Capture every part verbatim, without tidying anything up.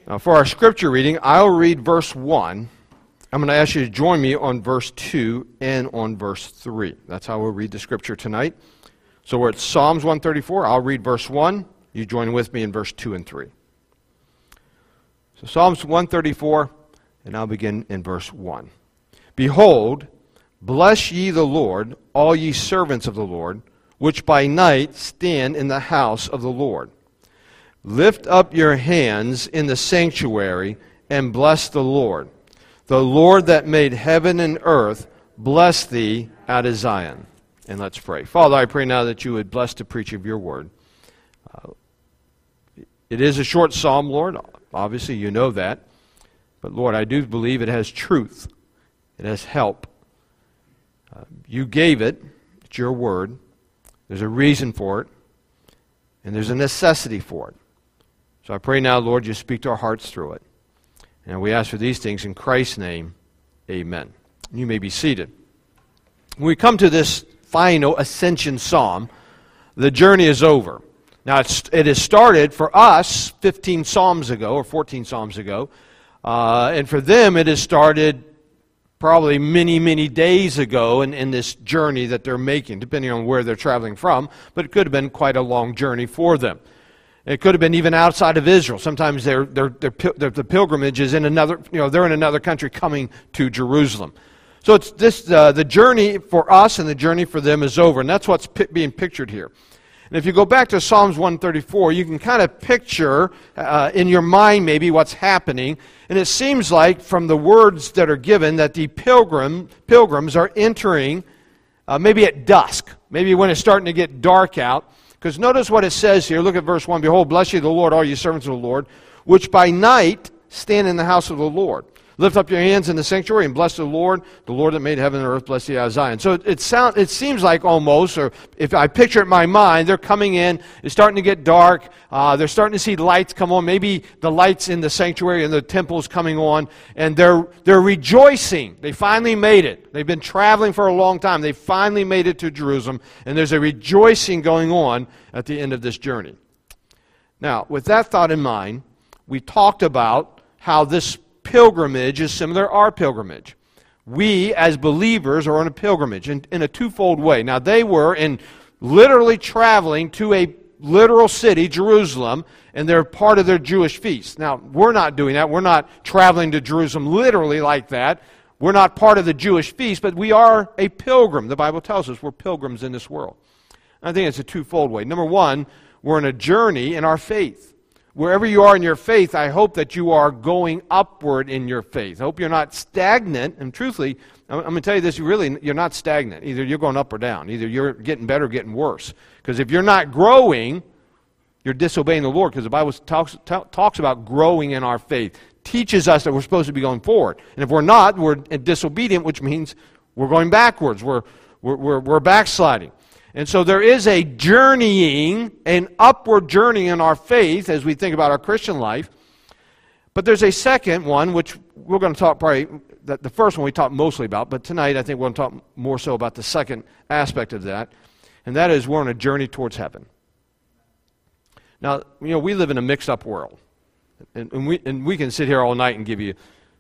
Now, for our scripture reading, I'll read verse one. I'm going to ask you to join me on verse two and on verse three. That's how we'll read the scripture tonight. So we're at Psalms one thirty-four. I'll read verse one. You join with me in verse two and three. So Psalms one thirty-four, and I'll begin in verse one. Behold, bless ye the Lord, all ye servants of the Lord, which by night stand in the house of the Lord. Lift up your hands in the sanctuary and bless the Lord. The Lord that made heaven and earth, bless thee out of Zion. And let's pray. Father, I pray now that you would bless the preaching of your word. Uh, it is a short psalm, Lord. Obviously, you know that. But Lord, I do believe it has truth. It has help. Uh, you gave it. It's your word. There's a reason for it. And there's a necessity for it. So I pray now, Lord, you speak to our hearts through it. And we ask for these things in Christ's name. Amen. You may be seated. When we come to this final ascension psalm, the journey is over. Now, it's, it has started for us fifteen psalms ago, or fourteen psalms ago. Uh, and for them, it has started probably many, many days ago in, in this journey that they're making, depending on where they're traveling from. But it could have been quite a long journey for them. It could have been even outside of Israel. Sometimes they're, they're, they're, they're, the pilgrimage is in another, you know, they're in another country coming to Jerusalem. So it's this, uh, the journey for us and the journey for them is over. And that's what's p- being pictured here. And if you go back to Psalms one thirty-four, you can kind of picture uh, in your mind maybe what's happening. And it seems like from the words that are given that the pilgrim pilgrims are entering uh, maybe at dusk, maybe when it's starting to get dark out. Because notice what it says here. Look at verse one. Behold, bless ye the Lord, all ye servants of the Lord, which by night stand in the house of the Lord. Lift up your hands in the sanctuary and bless the Lord, the Lord that made heaven and earth, bless thee out of Zion. So it, it, sound, it seems like almost, or if I picture it in my mind, they're coming in, it's starting to get dark, uh, they're starting to see lights come on, maybe the lights in the sanctuary and the temple is coming on, and they're, they're rejoicing. They finally made it. They've been traveling for a long time. They finally made it to Jerusalem, and there's a rejoicing going on at the end of this journey. Now, with that thought in mind, we talked about how this pilgrimage is similar to our pilgrimage. We, as believers, are on a pilgrimage in, in a twofold way. Now, they were in literally traveling to a literal city, Jerusalem, and they're part of their Jewish feast. Now, we're not doing that. We're not traveling to Jerusalem literally like that. We're not part of the Jewish feast, but we are a pilgrim. The Bible tells us we're pilgrims in this world. I think it's a twofold way. Number one, we're on a journey in our faith. Wherever you are in your faith, I hope that you are going upward in your faith. I hope you're not stagnant. And truthfully, I'm going to tell you this, you really, you're not stagnant. Either you're going up or down. Either you're getting better or getting worse. Because if you're not growing, you're disobeying the Lord. Because the Bible talks, t- talks about growing in our faith. Teaches us that we're supposed to be going forward. And if we're not, we're disobedient, which means we're going backwards. We're, we're, we're, we're backsliding. And so there is a journeying, an upward journey in our faith as we think about our Christian life. But there's a second one, which we're going to talk probably, the, the first one we talked mostly about, but tonight I think we're going to talk more so about the second aspect of that, and that is we're on a journey towards heaven. Now, you know, we live in a mixed-up world, and, and, we, and we can sit here all night and give you,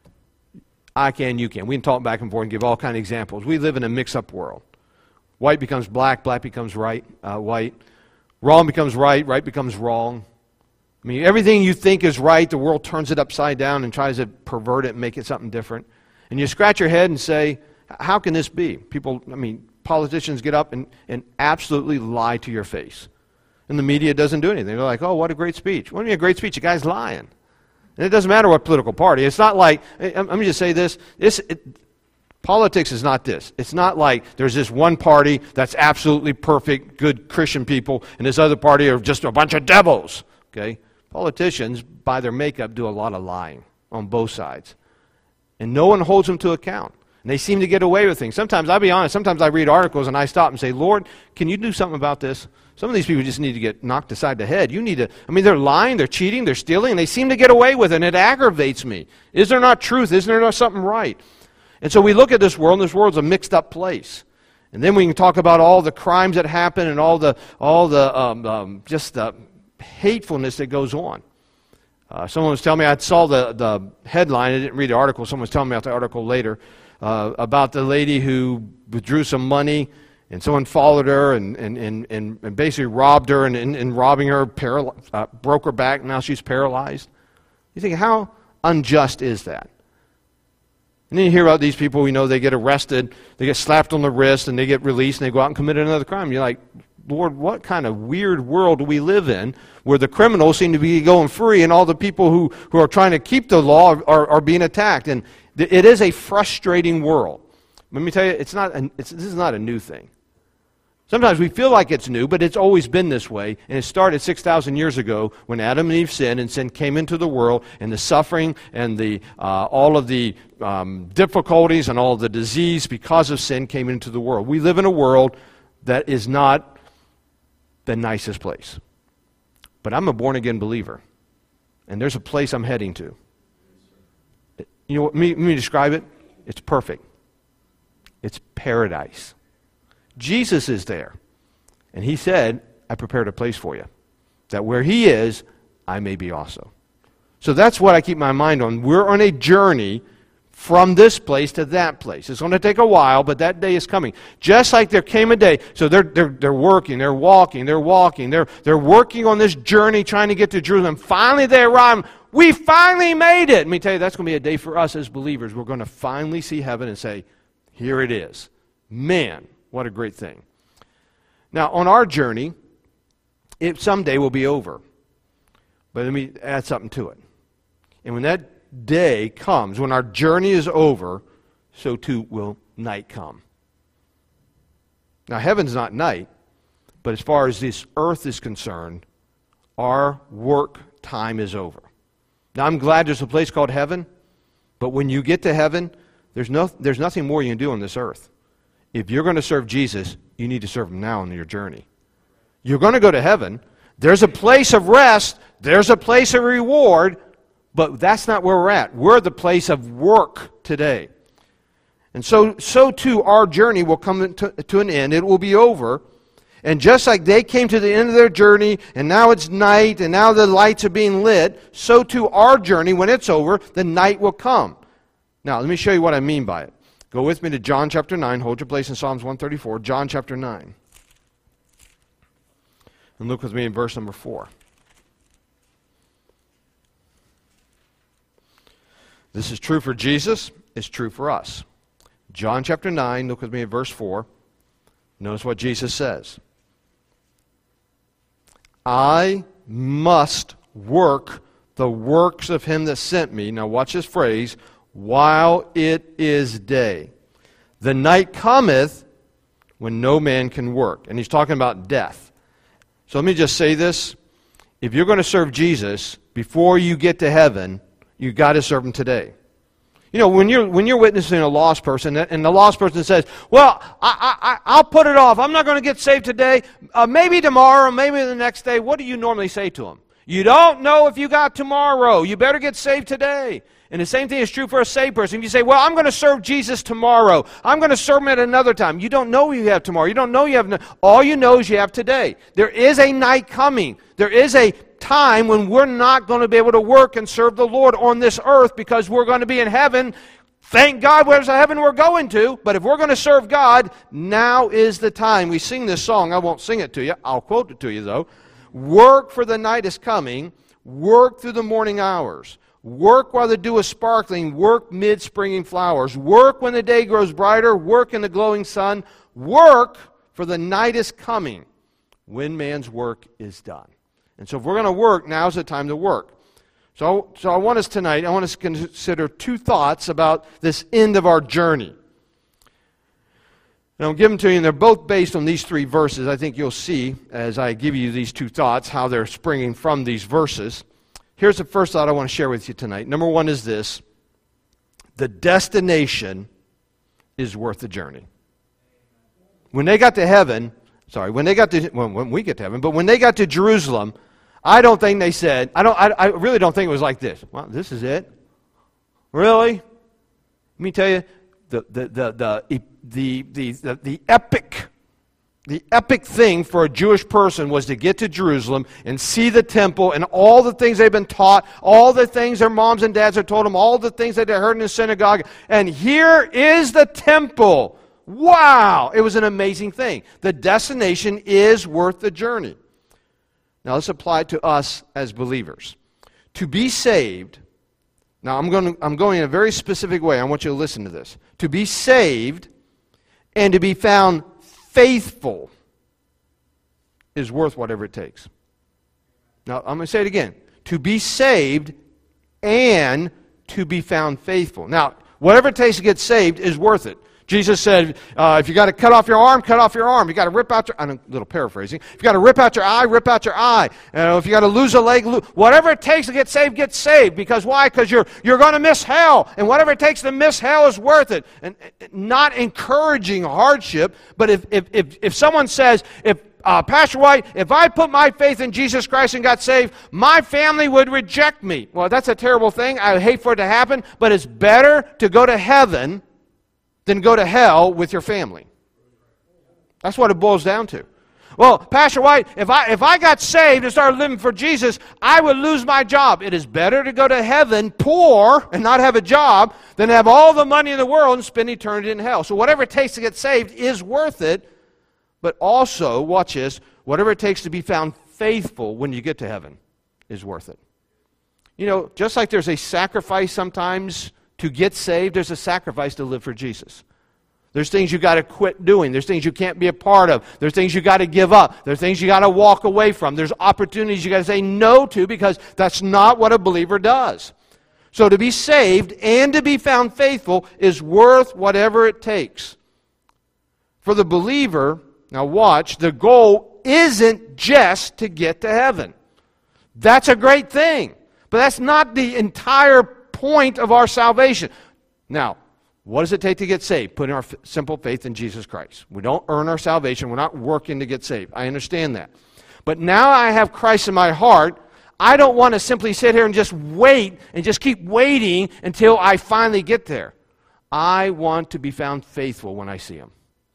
I can, you can. We can talk back and forth and give all kinds of examples. We live in a mixed-up world. White becomes black, black becomes right, uh, white. Wrong becomes right, right becomes wrong. I mean, everything you think is right, the world turns it upside down and tries to pervert it and make it something different. And you scratch your head and say, how can this be? People, I mean, politicians get up and, and absolutely lie to your face. And the media doesn't do anything. They're like, oh, what a great speech. What do you mean a great speech? The guy's lying. And it doesn't matter what political party. It's not like, let me just say this, this it, politics is not this. It's not like there's this one party that's absolutely perfect, good Christian people, and this other party are just a bunch of devils. Okay? Politicians, by their makeup, do a lot of lying on both sides. And no one holds them to account. And they seem to get away with things. Sometimes, I'll be honest, sometimes I read articles and I stop and say, Lord, can you do something about this? Some of these people just need to get knocked aside the head. You need to, I mean, they're lying, they're cheating, they're stealing, and they seem to get away with it, and it aggravates me. Is there not truth? Isn't there not something right? And so we look at this world, and this world's a mixed-up place. And then we can talk about all the crimes that happen and all the all the um, um, just the hatefulness that goes on. Uh, someone was telling me, I saw the, the headline, I didn't read the article, someone was telling me about the article later, uh, about the lady who withdrew some money, and someone followed her and, and, and, and basically robbed her, and, and, and robbing her, paral- uh, broke her back, now she's paralyzed. You think, how unjust is that? And then you hear about these people, you know, they get arrested, they get slapped on the wrist, and they get released, and they go out and commit another crime. You're like, Lord, what kind of weird world do we live in where the criminals seem to be going free and all the people who, who are trying to keep the law are, are being attacked? And th- it is a frustrating world. Let me tell you, it's not a, it's, this is not a new thing. Sometimes we feel like it's new, but it's always been this way. And it started six thousand years ago when Adam and Eve sinned, and sin came into the world, and the suffering and the uh, all of the um, difficulties and all of the disease because of sin came into the world. We live in a world that is not the nicest place. But I'm a born-again believer, and there's a place I'm heading to. You know what, let me, let me describe it. It's perfect. It's paradise. Jesus is there, and he said, I prepared a place for you, that where he is, I may be also. So that's what I keep my mind on. We're on a journey from this place to that place. It's going to take a while, but that day is coming. Just like there came a day. So they're, they're, they're working, they're walking, they're walking, they're, they're working on this journey trying to get to Jerusalem. Finally they arrive. We finally made it. Let me tell you, that's going to be a day for us as believers. We're going to finally see heaven and say, here it is. Man, what a great thing. Now, on our journey, it someday will be over. But let me add something to it. And when that day comes, when our journey is over, so too will night come. Now, heaven's not night, but as far as this earth is concerned, our work time is over. Now, I'm glad there's a place called heaven, but when you get to heaven, there's no, there's nothing more you can do on this earth. If you're going to serve Jesus, you need to serve him now on your journey. You're going to go to heaven. There's a place of rest. There's a place of reward. But that's not where we're at. We're the place of work today. And so, so too, our journey will come to, to an end. It will be over. And just like they came to the end of their journey, and now it's night, and now the lights are being lit, so too our journey, when it's over, the night will come. Now, let me show you what I mean by it. Go with me to John chapter nine. Hold your place in Psalms one thirty-four. John chapter nine. And look with me in verse number four. This is true for Jesus. It's true for us. John chapter nine. Look with me at verse four. Notice what Jesus says. I must work the works of him that sent me. Now watch this phrase. While it is day. The night cometh when no man can work. And he's talking about death. So let me just say this. If you're going to serve Jesus, before you get to heaven, you've got to serve him today. You know, when you're when you're witnessing a lost person, and the lost person says, well, I, I, I'll put it off. I'm not going to get saved today. Uh, maybe tomorrow, maybe the next day. What do you normally say to them? You don't know if you got tomorrow. You better get saved today. And the same thing is true for a saved person. If you say, well, I'm going to serve Jesus tomorrow. I'm going to serve him at another time. You don't know you have tomorrow. You don't know you have... No, all you know is you have today. There is a night coming. There is a time when we're not going to be able to work and serve the Lord on this earth because we're going to be in heaven. Thank God there's a heaven we're going to. But if we're going to serve God, now is the time. We sing this song. I won't sing it to you. I'll quote it to you, though. Work, for the night is coming. Work through the morning hours. Work while the dew is sparkling. Work mid springing flowers. Work when the day grows brighter. Work in the glowing sun. Work, for the night is coming when man's work is done. And so if we're going to work, now's the time to work. So, so I want us tonight, I want us to consider two thoughts about this end of our journey. And I'll give them to you, and they're both based on these three verses. I think you'll see, as I give you these two thoughts, how they're springing from these verses. Here's the first thought I want to share with you tonight. Number one is this. The destination is worth the journey. When they got to heaven, sorry, when they got to, well, when we get to heaven, but when they got to Jerusalem, I don't think they said, I don't, I, I really don't think it was like this. Well, this is it? Really? Let me tell you, the, the, the, the, the, the, the, the epic, The epic thing for a Jewish person was to get to Jerusalem and see the temple and all the things they've been taught, all the things their moms and dads had told them, all the things that they heard in the synagogue. And here is the temple. Wow! It was an amazing thing. The destination is worth the journey. Now let's apply it to us as believers. To be saved, now I'm going, to, I'm going in a very specific way. I want you to listen to this. To be saved and to be found faithful is worth whatever it takes. Now, I'm going to say it again. To be saved and to be found faithful. Now, whatever it takes to get saved is worth it. Jesus said, uh, if you got to cut off your arm, cut off your arm. You got to rip out your, I'm a little paraphrasing. If you got to rip out your eye, rip out your eye. Uh, if you got to lose a leg, lose, whatever it takes to get saved, get saved. Because why? Because you're you're going to miss hell, and whatever it takes to miss hell is worth it. And not encouraging hardship, but if if if, if someone says, if uh, Pastor White, if I put my faith in Jesus Christ and got saved, my family would reject me. Well, that's a terrible thing. I hate for it to happen, but it's better to go to heaven than go to hell with your family. That's what it boils down to. Well, Pastor White, if I if I got saved and started living for Jesus, I would lose my job. It is better to go to heaven poor and not have a job than have all the money in the world and spend eternity in hell. So whatever it takes to get saved is worth it, but also, watch this, whatever it takes to be found faithful when you get to heaven is worth it. You know, just like there's a sacrifice sometimes to get saved, there's a sacrifice to live for Jesus. There's things you got to quit doing. There's things you can't be a part of. There's things you got to give up. There's things you got to walk away from. There's opportunities you got to say no to because that's not what a believer does. So to be saved and to be found faithful is worth whatever it takes. For the believer, now watch, the goal isn't just to get to heaven. That's a great thing, but that's not the entire point of our salvation. Now, what does it take to get saved? Putting our f- simple faith in Jesus Christ. We don't earn our salvation. We're not working to get saved. I understand that. But now I have Christ in my heart. I don't want to simply sit here and just wait and just keep waiting until I finally get there. I want to be found faithful when I see Him.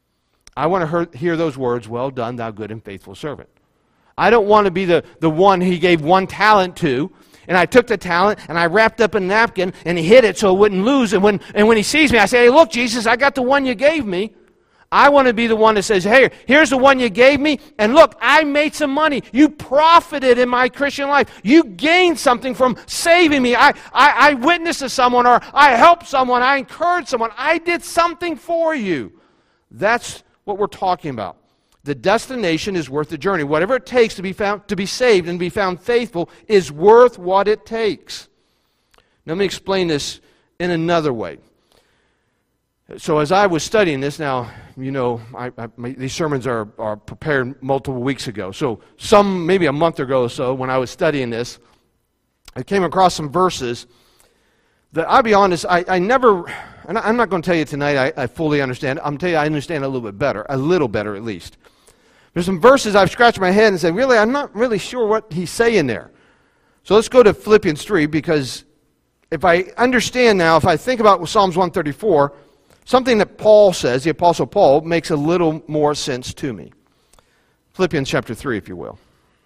I want to hear, hear those words, well done, thou good and faithful servant. I don't want to be the, the one He gave one talent to, and I took the talent and I wrapped up a napkin and hid it so it wouldn't lose. And when, and when He sees me, I say, hey, look, Jesus, I got the one you gave me. I want to be the one that says, hey, here's the one you gave me. And look, I made some money. You profited in my Christian life. You gained something from saving me. I, I, I witnessed to someone, or I helped someone. I encouraged someone. I did something for you. That's what we're talking about. The destination is worth the journey. Whatever it takes to be found, to be saved and be found faithful is worth what it takes. Now, let me explain this in another way. So as I was studying this, now, you know, I, I, my, these sermons are, are prepared multiple weeks ago. So some, maybe a month ago or so, when I was studying this, I came across some verses that, I'll be honest, I, I never, and I'm not going to tell you tonight I, I fully understand. I'm going to tell you I understand a little bit better, a little better at least. There's some verses I've scratched my head and said, really, I'm not really sure what he's saying there. So let's go to Philippians three, because if I understand now, if I think about Psalms one thirty-four, something that Paul says, the Apostle Paul, makes a little more sense to me. Philippians chapter three, if you will.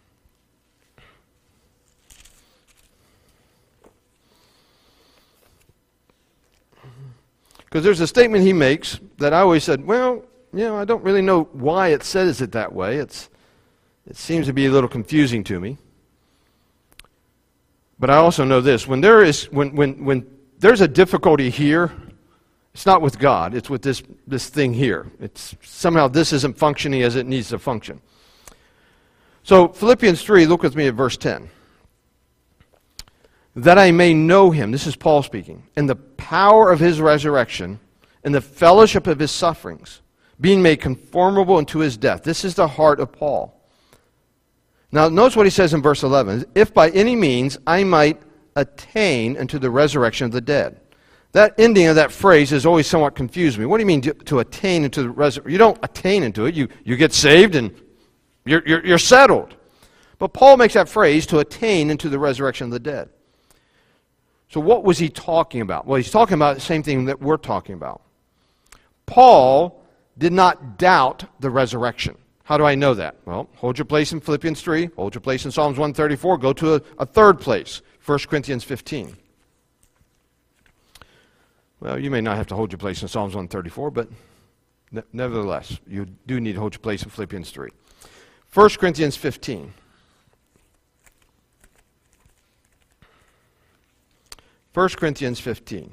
Because there's a statement he makes that I always said, well, you know, I don't really know why it says it that way. It's, it seems to be a little confusing to me. But I also know this. When there is, when, when, when there's a difficulty here, it's not with God. It's with this, this thing here. It's somehow this isn't functioning as it needs to function. So Philippians three, look with me at verse ten. That I may know Him, this is Paul speaking, in the power of His resurrection, in the fellowship of His sufferings, being made conformable unto His death. This is the heart of Paul. Now notice what he says in verse eleven. If by any means I might attain unto the resurrection of the dead. That ending of that phrase has always somewhat confused me. What do you mean to, to attain into the resurrection? You don't attain into it. You, you get saved and you're, you're, you're settled. But Paul makes that phrase, to attain into the resurrection of the dead. So what was he talking about? Well, he's talking about the same thing that we're talking about. Paul did not doubt the resurrection. How do I know that? Well, hold your place in Philippians three, hold your place in Psalms one thirty-four, go to a, a third place, First Corinthians fifteen. Well, you may not have to hold your place in Psalms one thirty-four, but ne- nevertheless, you do need to hold your place in Philippians three. First Corinthians fifteen. First Corinthians fifteen.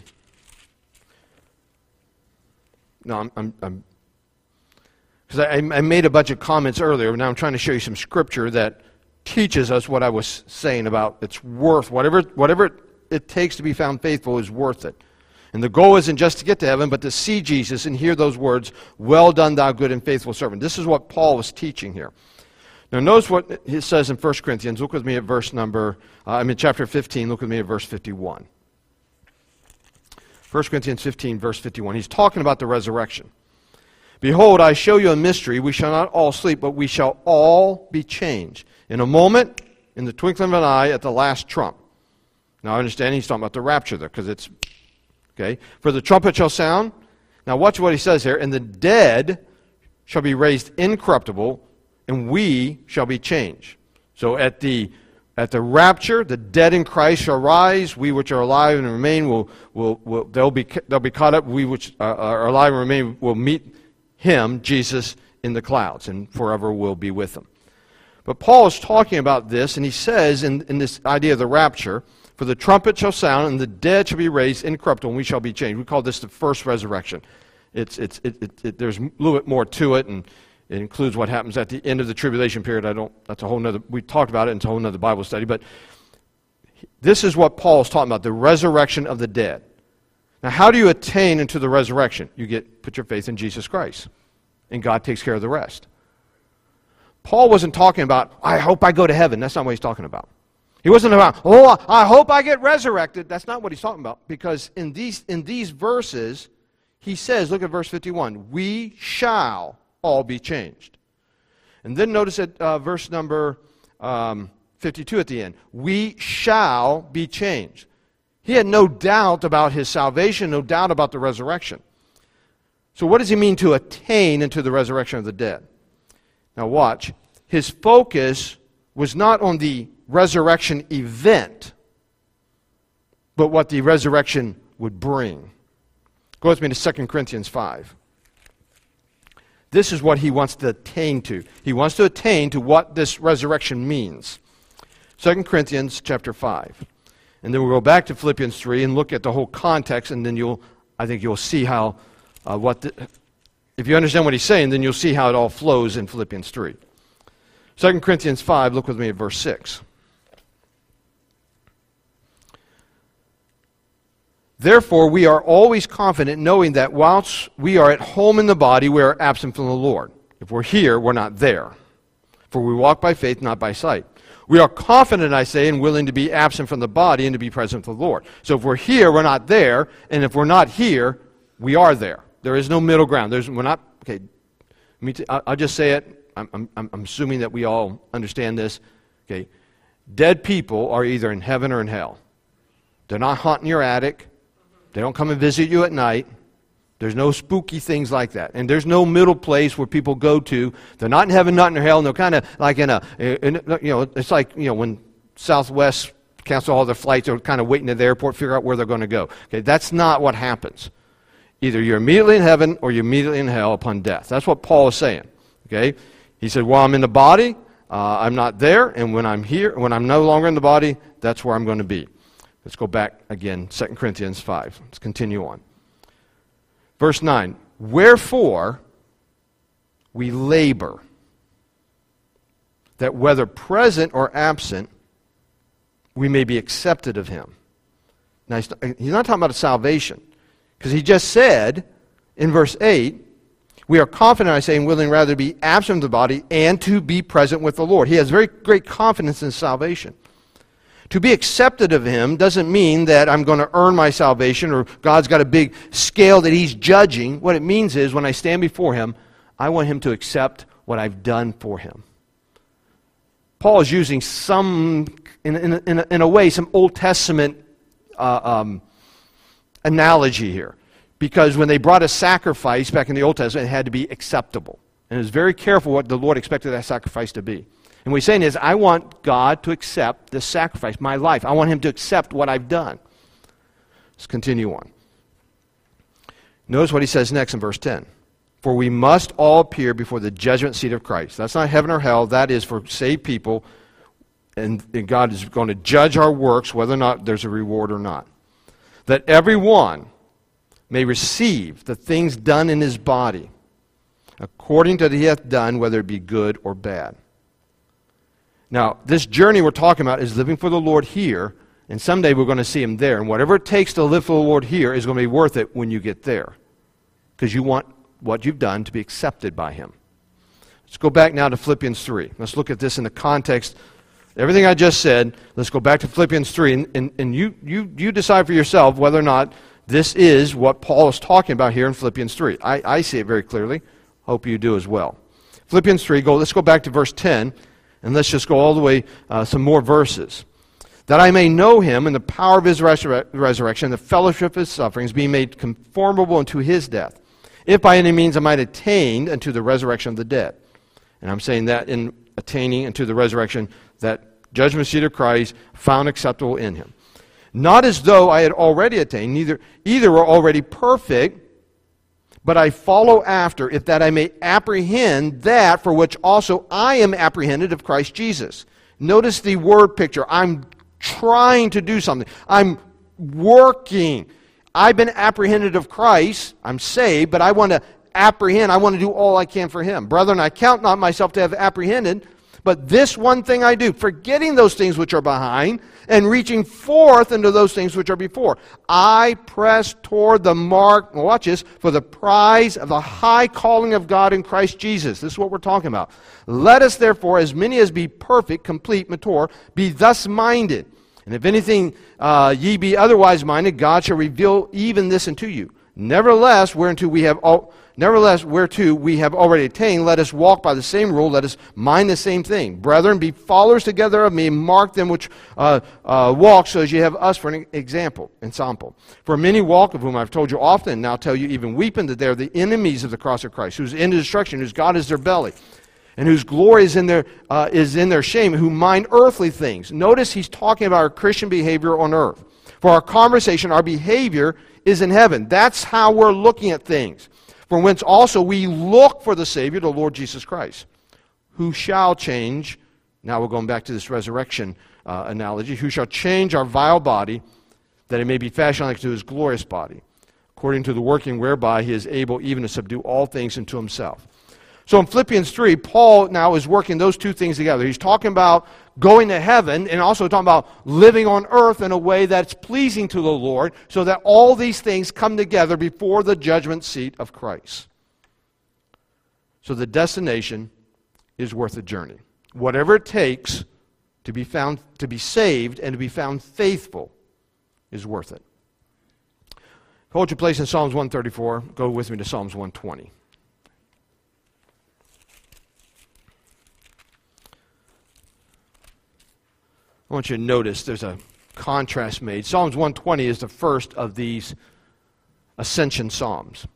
No, I'm, I'm, I'm because I, I made a bunch of comments earlier. Now I'm trying to show you some scripture that teaches us what I was saying about it's worth, whatever, whatever it takes to be found faithful is worth it. And the goal isn't just to get to heaven, but to see Jesus and hear those words, well done, thou good and faithful servant. This is what Paul was teaching here. Now notice what he says in First Corinthians. Look with me at verse number, uh, I'm in chapter fifteen, look with me at verse fifty-one. First Corinthians fifteen, verse fifty-one. He's talking about the resurrection. Behold, I show you a mystery. We shall not all sleep, but we shall all be changed. In a moment, in the twinkling of an eye, at the last trump. Now I understand he's talking about the rapture there, because it's, okay. For the trumpet shall sound. Now watch what he says here. And the dead shall be raised incorruptible, and we shall be changed. So at the At the rapture, the dead in Christ shall rise. We which are alive and remain will will, will they'll be they'll be caught up. We which are, are alive and remain will meet him, Jesus, in the clouds, and forever will be with him. But Paul is talking about this, and he says in, in this idea of the rapture, for the trumpet shall sound, and the dead shall be raised incorruptible, and we shall be changed. We call this the first resurrection. It's it's it, it, it, there's a little bit more to it, and it includes what happens at the end of the tribulation period. I don't. That's a whole nother. We talked about it in a whole nother Bible study. But this is what Paul is talking about: the resurrection of the dead. Now, how do you attain into the resurrection? You get put your faith in Jesus Christ, and God takes care of the rest. Paul wasn't talking about, I hope I go to heaven. That's not what he's talking about. He wasn't about, oh, I hope I get resurrected. That's not what he's talking about. Because in these in these verses, he says, look at verse fifty-one: we shall all be changed. And then notice at uh, verse number um, fifty-two at the end. We shall be changed. He had no doubt about his salvation, no doubt about the resurrection. So what does he mean to attain into the resurrection of the dead? Now watch. His focus was not on the resurrection event, but what the resurrection would bring. Go with me to Second Corinthians five. This is what he wants to attain to. He wants to attain to what this resurrection means. Second Corinthians chapter five. And then we'll go back to Philippians three and look at the whole context, and then you'll, I think you'll see how, uh, what, the, if you understand what he's saying, then you'll see how it all flows in Philippians three. Second Corinthians five, look with me at verse six. Therefore, we are always confident, knowing that whilst we are at home in the body, we are absent from the Lord. If we're here, we're not there. For we walk by faith, not by sight. We are confident, I say, and willing to be absent from the body and to be present with the Lord. So if we're here, we're not there. And if we're not here, we are there. There is no middle ground. There's, we're not, okay, me t- I'll just say it. I'm, I'm, I'm assuming that we all understand this. Okay, dead people are either in heaven or in hell. They're not haunting your attic. They don't come and visit you at night. There's no spooky things like that. And there's no middle place where people go to. They're not in heaven, not in hell, and they're kind of like in a, in, you know, it's like, you know, when Southwest cancel all their flights, they're kind of waiting at the airport, figure out where they're going to go. Okay, that's not what happens. Either you're immediately in heaven or you're immediately in hell upon death. That's what Paul is saying. Okay, he said, while I'm in the body, uh, I'm not there, and when I'm here, when I'm no longer in the body, that's where I'm going to be. Let's go back again, Second Corinthians five. Let's continue on. Verse nine, wherefore we labor, that whether present or absent, we may be accepted of him. Now, he's not talking about salvation, because he just said in verse eight, we are confident, I say, and willing rather to be absent from the body and to be present with the Lord. He has very great confidence in salvation. To be accepted of him doesn't mean that I'm going to earn my salvation or God's got a big scale that he's judging. What it means is when I stand before him, I want him to accept what I've done for him. Paul is using some, in, in, in, a, in a way, some Old Testament uh, um, analogy here. Because when they brought a sacrifice back in the Old Testament, it had to be acceptable. and is very careful what the Lord expected that sacrifice to be. And what he's saying is, I want God to accept this sacrifice, my life. I want him to accept what I've done. Let's continue on. Notice what he says next in verse ten. For we must all appear before the judgment seat of Christ. That's not heaven or hell. That is for saved people. And, and God is going to judge our works, whether or not there's a reward or not. That every one may receive the things done in his body, according to that he hath done, whether it be good or bad. Now, this journey we're talking about is living for the Lord here, and someday we're going to see him there. And whatever it takes to live for the Lord here is going to be worth it when you get there, because you want what you've done to be accepted by him. Let's go back now to Philippians three. Let's look at this in the context. Everything I just said, let's go back to Philippians three, and, and, and you, you, you decide for yourself whether or not this is what Paul is talking about here in Philippians three. I, I see it very clearly. Hope you do as well. Philippians three, go, let's go back to verse ten, and let's just go all the way, uh, some more verses. That I may know him in the power of his resur- resurrection, the fellowship of his sufferings, being made conformable unto his death, if by any means I might attain unto the resurrection of the dead. And I'm saying that in attaining unto the resurrection, that judgment seat of Christ found acceptable in him. Not as though I had already attained, neither either were already perfect, but I follow after, if that I may apprehend that for which also I am apprehended of Christ Jesus. Notice the word picture. I'm trying to do something. I'm working. I've been apprehended of Christ. I'm saved, but I want to apprehend. I want to do all I can for him. Brethren, I count not myself to have apprehended, but this one thing I do, forgetting those things which are behind and reaching forth into those things which are before. I press toward the mark, watch this, for the prize of the high calling of God in Christ Jesus. This is what we're talking about. Let us therefore, as many as be perfect, complete, mature, be thus minded. And if anything uh, ye be otherwise minded, God shall reveal even this unto you. Nevertheless, whereunto we have all, nevertheless, whereto we have already attained, let us walk by the same rule, let us mind the same thing. Brethren, be followers together of me, mark them which uh, uh, walk, so as ye have us for an example, ensample. For many walk, of whom I've told you often, now tell you even weeping, that they are the enemies of the cross of Christ, whose end is destruction, whose God is their belly, and whose glory is in their uh, is in their shame, who mind earthly things. Notice he's talking about our Christian behavior on earth. For our conversation, our behavior is in heaven. That's how we're looking at things. From whence also we look for the Savior, the Lord Jesus Christ, who shall change, now we're going back to this resurrection uh, analogy, who shall change our vile body, that it may be fashioned like to his glorious body, according to the working whereby he is able even to subdue all things unto himself. So in Philippians three, Paul now is working those two things together. He's talking about going to heaven and also talking about living on earth in a way that's pleasing to the Lord, so that all these things come together before the judgment seat of Christ. So the destination is worth the journey. Whatever it takes to be found, to be saved and to be found faithful is worth it. Hold your place in Psalms one thirty-four. Go with me to Psalms one twenty. I want you to notice there's a contrast made. Psalms one twenty is the first of these ascension psalms.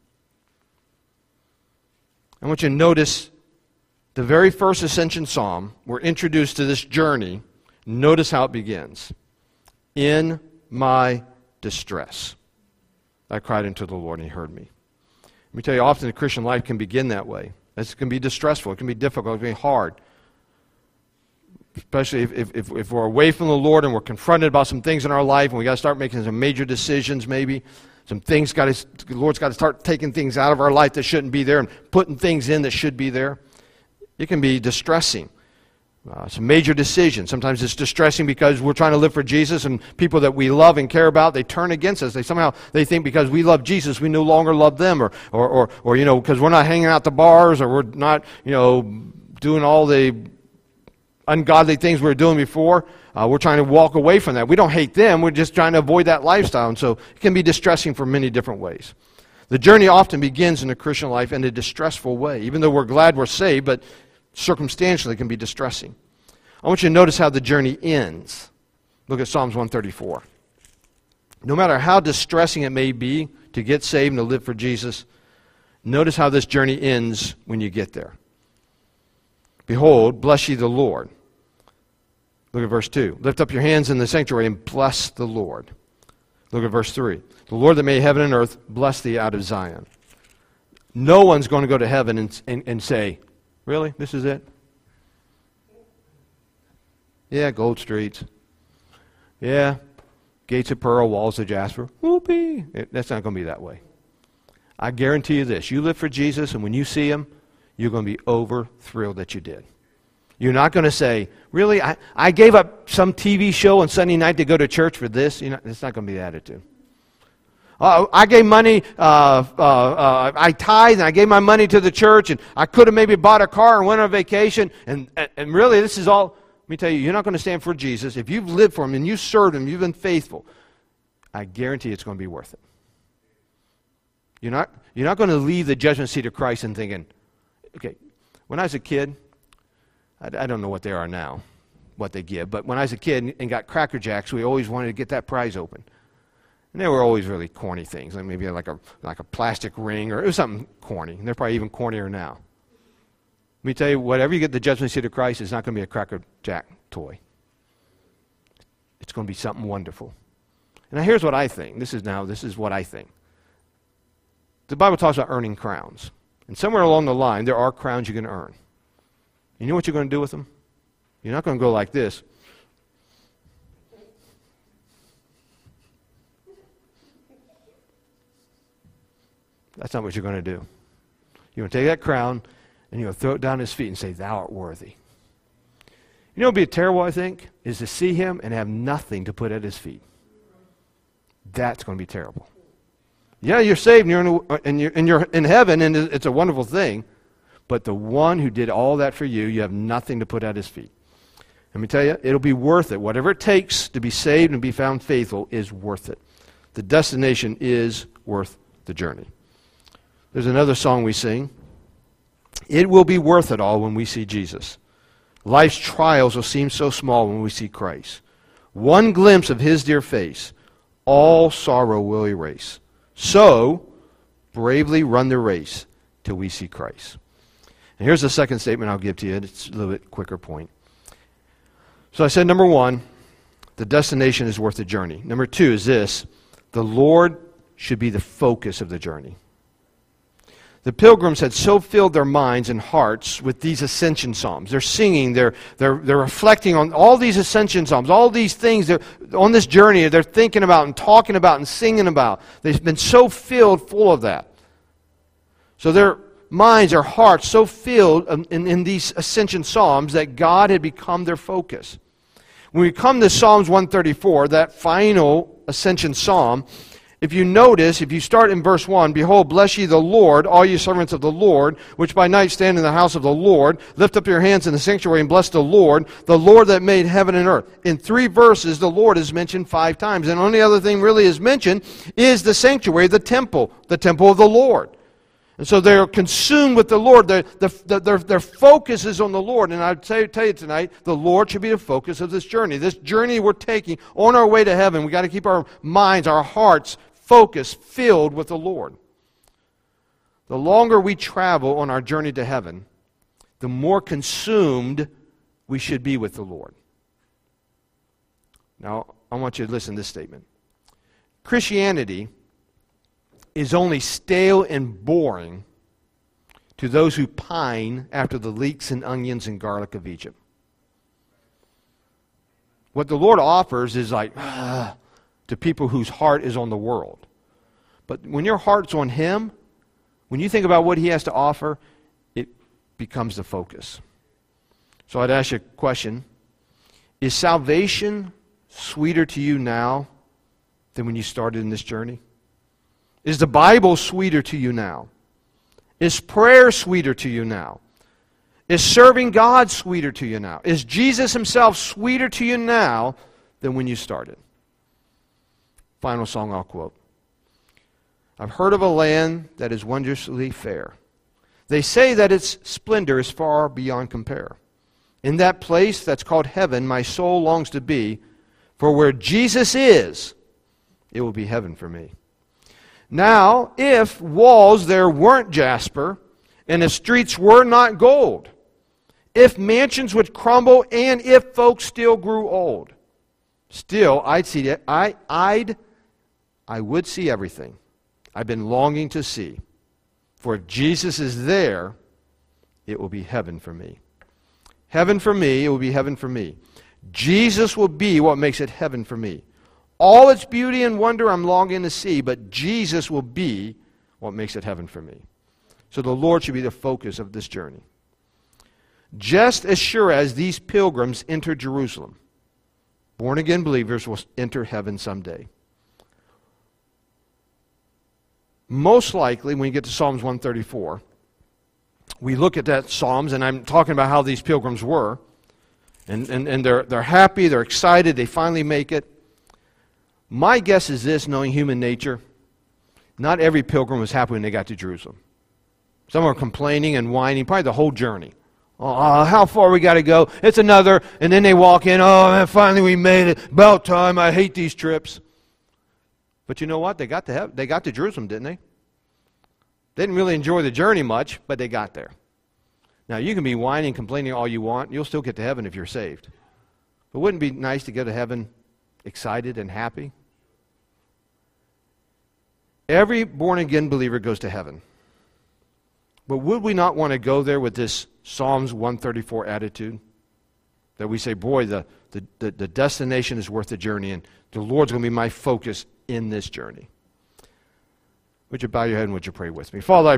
I want you to notice the very first ascension psalm. We're introduced to this journey. Notice how it begins. In my distress, I cried unto the Lord, and he heard me. Let me tell you, often the Christian life can begin that way. It can be distressful. It can be difficult. It can be hard. Especially if, if, if we're away from the Lord and we're confronted about some things in our life and we got to start making some major decisions maybe. Some things got to, the Lord's got to start taking things out of our life that shouldn't be there and putting things in that should be there. It can be distressing. Uh, some major decisions. Sometimes it's distressing because we're trying to live for Jesus and people that we love and care about, they turn against us. They somehow, they think because we love Jesus, we no longer love them, or, or, or, or you know, because we're not hanging out the bars, or we're not, you know, doing all the ungodly things we were doing before. Uh, we're trying to walk away from that. We don't hate them. We're just trying to avoid that lifestyle. And so it can be distressing for many different ways. The journey often begins in the Christian life in a distressful way. Even though we're glad we're saved, but circumstantially it can be distressing. I want you to notice how the journey ends. Look at Psalms one thirty-four. No matter how distressing it may be to get saved and to live for Jesus, Notice how this journey ends when you get there. Behold, bless ye the Lord. Look at verse two. Lift up your hands in the sanctuary and bless the Lord. Look at verse three. The Lord that made heaven and earth, bless thee out of Zion. No one's going to go to heaven and, and, and say, really? This is it? Yeah, gold streets. Yeah, gates of pearl, walls of jasper. Whoopee. It, that's not going to be that way. I guarantee you this. You live for Jesus, and when you see him, you're going to be over thrilled that you did. You're not going to say, really, I, I gave up some T V show on Sunday night to go to church for this. You know, it's not going to be the attitude. Uh, I gave money, uh, uh, uh, I tithed, and I gave my money to the church, and I could have maybe bought a car and went on vacation, and, and, and really this is all, let me tell you, you're not going to stand for Jesus. If you've lived for him and you served him, you've been faithful, I guarantee it's going to be worth it. You're not, you're not going to leave the judgment seat of Christ and thinking, okay, when I was a kid, I, I don't know what they are now, what they give, but when I was a kid and got Cracker Jacks, we always wanted to get that prize open. And they were always really corny things, like maybe like a like a plastic ring, or it was something corny. And they're probably even cornier now. Let me tell you, whatever you get the judgment seat of Christ, is not going to be a Cracker Jack toy. It's going to be something wonderful. And now here's what I think. This is now, this is what I think. The Bible talks about earning crowns. And somewhere along the line, there are crowns you can earn. You know what you're going to do with them? You're not going to go like this. That's not what you're going to do. You're going to take that crown and you're going to throw it down his feet and say, thou art worthy. You know what would be terrible, I think, is to see him and have nothing to put at his feet. That's going to be terrible. Yeah, you're saved and you're in, a, and you're, and you're in heaven, and it's a wonderful thing, but the one who did all that for you, you have nothing to put at his feet. Let me tell you, it'll be worth it. Whatever it takes to be saved and be found faithful is worth it. The destination is worth the journey. There's another song we sing. It will be worth it all when we see Jesus. Life's trials will seem so small when we see Christ. One glimpse of his dear face, all sorrow will erase. So, bravely run the race till we see Christ. And here's the second statement I'll give to you. It's a little bit quicker point. So I said, number one, the destination is worth the journey. Number two is this: the Lord should be the focus of the journey. The pilgrims had so filled their minds and hearts with these ascension psalms. They're singing, they're, they're, they're reflecting on all these ascension psalms, all these things that on this journey they're thinking about and talking about and singing about. They've been so filled full of that. So their minds, their hearts, so filled in, in these ascension psalms that God had become their focus. When we come to Psalms one thirty-four, that final ascension psalm, if you notice, if you start in verse one, behold, bless ye the Lord, all ye servants of the Lord, which by night stand in the house of the Lord. Lift up your hands in the sanctuary and bless the Lord, the Lord that made heaven and earth. In three verses, the Lord is mentioned five times. And the only other thing really is mentioned is the sanctuary, the temple, the temple of the Lord. And so they're consumed with the Lord. Their, their, their, their focus is on the Lord. And I'd say, tell you tonight, the Lord should be the focus of this journey. This journey we're taking on our way to heaven, we've got to keep our minds, our hearts focused, filled with the Lord. The longer we travel on our journey to heaven, the more consumed we should be with the Lord. Now, I want you to listen to this statement. Christianity is only stale and boring to those who pine after the leeks and onions and garlic of Egypt. What the Lord offers is like, ah, to people whose heart is on the world. But when your heart's on him, when you think about what he has to offer, it becomes the focus. So I'd ask you a question. Is salvation sweeter to you now than when you started in this journey? Is the Bible sweeter to you now? Is prayer sweeter to you now? Is serving God sweeter to you now? Is Jesus himself sweeter to you now than when you started? Final song I'll quote. I've heard of a land that is wondrously fair. They say that its splendor is far beyond compare. In that place that's called heaven, my soul longs to be, for where Jesus is, it will be heaven for me. Now, if walls there weren't jasper, and the streets were not gold, if mansions would crumble, and if folks still grew old, still I'd see it. I, I'd, I would see everything I've been longing to see. For if Jesus is there, it will be heaven for me. Heaven for me, it will be heaven for me. Jesus will be what makes it heaven for me. All its beauty and wonder I'm longing to see, but Jesus will be what makes it heaven for me. So the Lord should be the focus of this journey. Just as sure as these pilgrims enter Jerusalem, born-again believers will enter heaven someday. Most likely, when you get to Psalms one thirty-four, we look at that Psalms, and I'm talking about how these pilgrims were, and, and, and they're, they're happy, they're excited, they finally make it. My guess is this, knowing human nature, not every pilgrim was happy when they got to Jerusalem. Some are complaining and whining, probably the whole journey. Oh, how far we got to go? It's another, and then they walk in, oh, man, finally we made it. About time, I hate these trips. But you know what? They got to heaven. They got to Jerusalem, didn't they? They didn't really enjoy the journey much, but they got there. Now, you can be whining and complaining all you want. You'll still get to heaven if you're saved. But wouldn't it be nice to go to heaven excited and happy? Every born-again believer goes to heaven. But would we not want to go there with this Psalms one thirty-four attitude? That we say, boy, the, the, the, the destination is worth the journey, and the Lord's going to be my focus in this journey. Would you bow your head and would you pray with me? Father, I